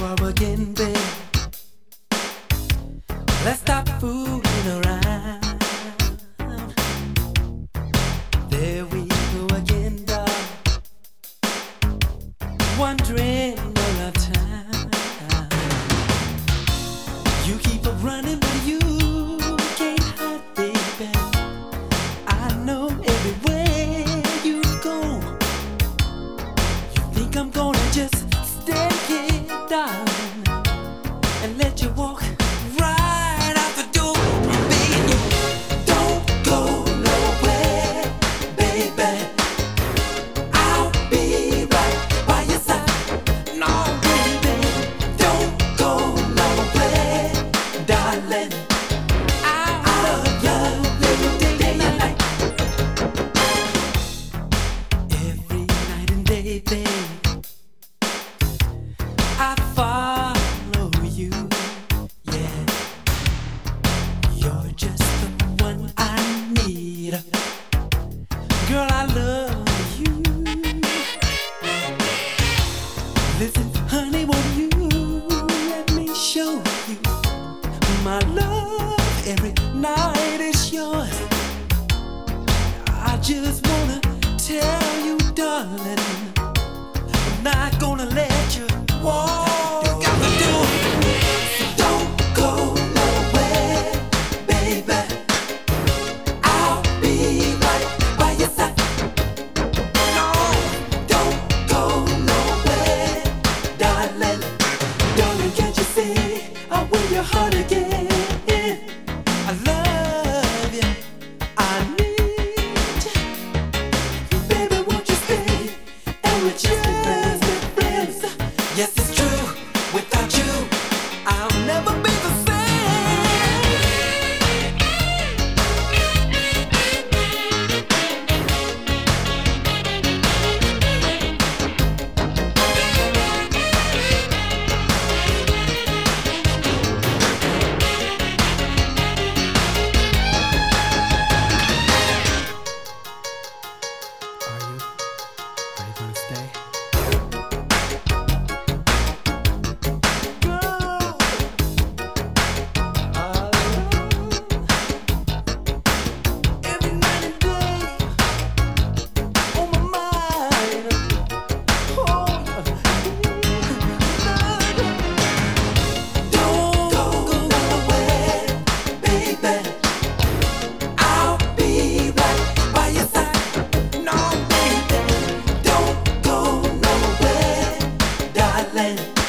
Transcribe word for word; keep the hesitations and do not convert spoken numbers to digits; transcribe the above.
are again, babe. Let's stop fooling around. There we go again, darling, wandering all our time. You keep on running, but you can't hide, baby. I know everywhere you go. You think I'm gonna just stand here, darling, and let you walk right out the door, baby? Don't go nowhere, baby. I'll be right by your side. No, baby, don't go nowhere, darling. I love you every day and night, every night and day, babe. I follow you, yeah. You're just the one I need. Girl, I love you. Listen, honey, won't you let me show you my love every night is yours. I just wanna tell you, darling, I'm not gonna let you walk out the door. So don't go nowhere, baby. I'll be right by your side. No, don't go nowhere, darling. Darling, can't you see I win your heart again? I love you, I need you. Baby, won't you stay and we'll just be friends, be friends. Yes, it's true, without you I'll never be the same. Are you? Are you gonna stay? Girl, I love every night and day on my mind. Oh, don't go nowhere, baby. I'll be right by your side. No, baby, don't go nowhere, darling.